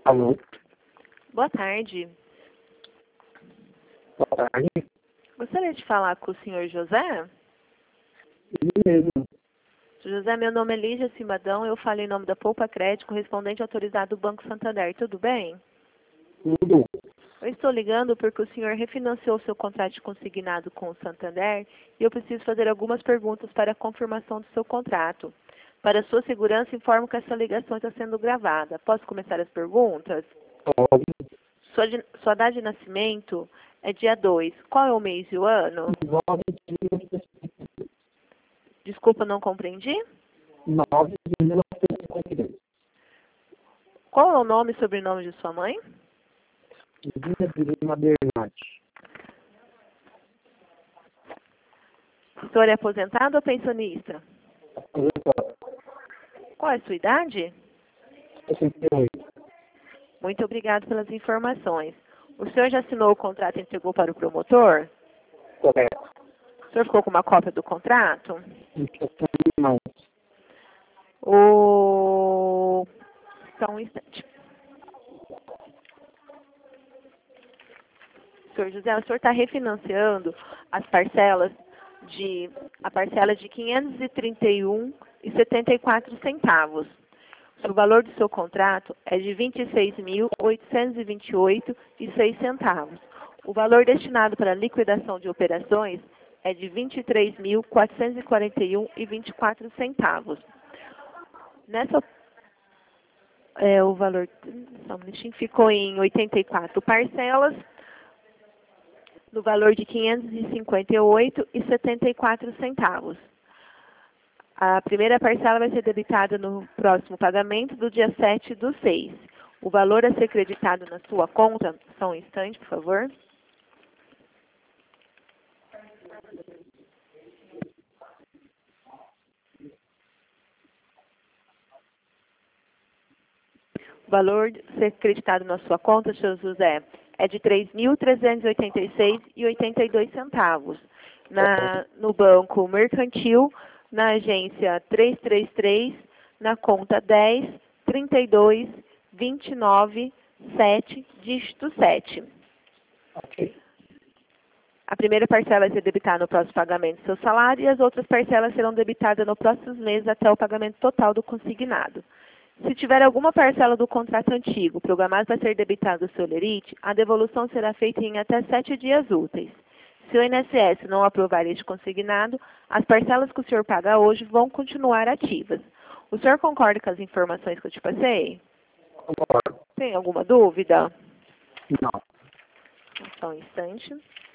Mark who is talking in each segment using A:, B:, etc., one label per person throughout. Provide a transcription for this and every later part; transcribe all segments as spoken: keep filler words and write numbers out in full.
A: Alô?
B: Boa tarde.
A: Boa tarde.
B: Gostaria de falar com o senhor José?
A: Ele mesmo.
B: José, meu nome é Lígia Simadão, eu falo em nome da Poupa Crédito, correspondente autorizado do Banco Santander. Tudo bem?
A: Tudo.
B: Eu estou ligando porque o senhor refinanciou seu contrato de consignado com o Santander e eu preciso fazer algumas perguntas para a confirmação do seu contrato. Para sua segurança, informo que essa ligação está sendo gravada. Posso começar as perguntas?
A: Pode.
B: Sua, de- sua data de nascimento é dia dois. Qual é o mês e o ano?
A: Nove de
B: Desculpa, não compreendi.
A: nove de mil novecentos e cinquenta e dois.
B: Qual é o nome e sobrenome de sua mãe?
A: Linda de Lima Bernardi.
B: O senhor é aposentado ou pensionista?
A: Aposentado.
B: Qual é a sua idade?
A: sessenta e oito.
B: Muito obrigado pelas informações. O senhor já assinou o contrato e entregou para o promotor?
A: Correto.
B: O senhor ficou com uma cópia do contrato?
A: Instrução de mãos.
B: O... Só um instante. Senhor José, o senhor está refinanciando as parcelas de a parcela de quinhentos e trinta e um reais e setenta e quatro centavos. O valor do seu contrato é de vinte e seis mil oitocentos e vinte e oito reais e seis centavos. O valor destinado para liquidação de operações é de vinte e três mil quatrocentos e quarenta e um reais e vinte e quatro centavos. Nessa é, o valor só um minutinho, ficou em oitenta e quatro parcelas, no valor de quinhentos e cinquenta e oito reais e setenta e quatro centavos. A primeira parcela vai ser debitada no próximo pagamento do dia sete do seis. O valor a ser creditado na sua conta, só um instante, por favor. O valor a ser creditado na sua conta, senhor José, é de três mil trezentos e oitenta e seis reais e oitenta e dois centavos. Na, no banco mercantil, na agência trezentos e trinta e três, na conta dez, trinta e dois, vinte e nove, sete, dígito sete.
A: Ok.
B: A primeira parcela vai ser debitada no próximo pagamento do seu salário e as outras parcelas serão debitadas nos próximos meses até o pagamento total do consignado. Se tiver alguma parcela do contrato antigo programado para ser debitado do seu lerite, a devolução será feita em até sete dias úteis. Se o I N S S não aprovar este consignado, as parcelas que o senhor paga hoje vão continuar ativas. O senhor concorda com as informações que eu te passei?
A: Concordo.
B: Tem alguma dúvida?
A: Não.
B: Só um instante.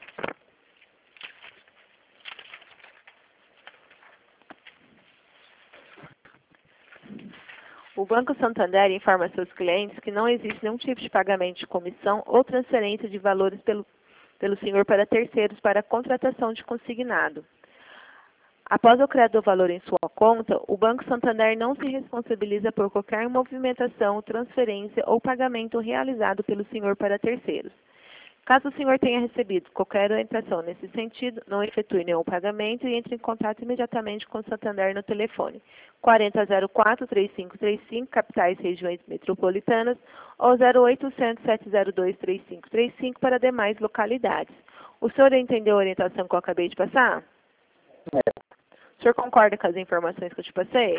B: O Banco Santander informa seus clientes que não existe nenhum tipo de pagamento de comissão ou transferência de valores pelo, pelo senhor para terceiros para a contratação de consignado. Após o crédito do valor em sua conta, o Banco Santander não se responsabiliza por qualquer movimentação, transferência ou pagamento realizado pelo senhor para terceiros. Caso o senhor tenha recebido qualquer orientação nesse sentido, não efetue nenhum pagamento e entre em contato imediatamente com o Santander no telefone quarenta zero quatro, três cinco três cinco, capitais regiões metropolitanas, ou zero oitocentos, sete zero dois, três cinco três cinco para demais localidades. O senhor entendeu a orientação que eu acabei de passar?
A: É.
B: O senhor concorda com as informações que eu te passei?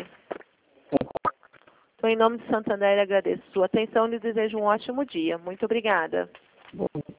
B: Então, em nome do Santander, agradeço sua atenção e lhe desejo um ótimo dia. Muito obrigada.
A: Bom.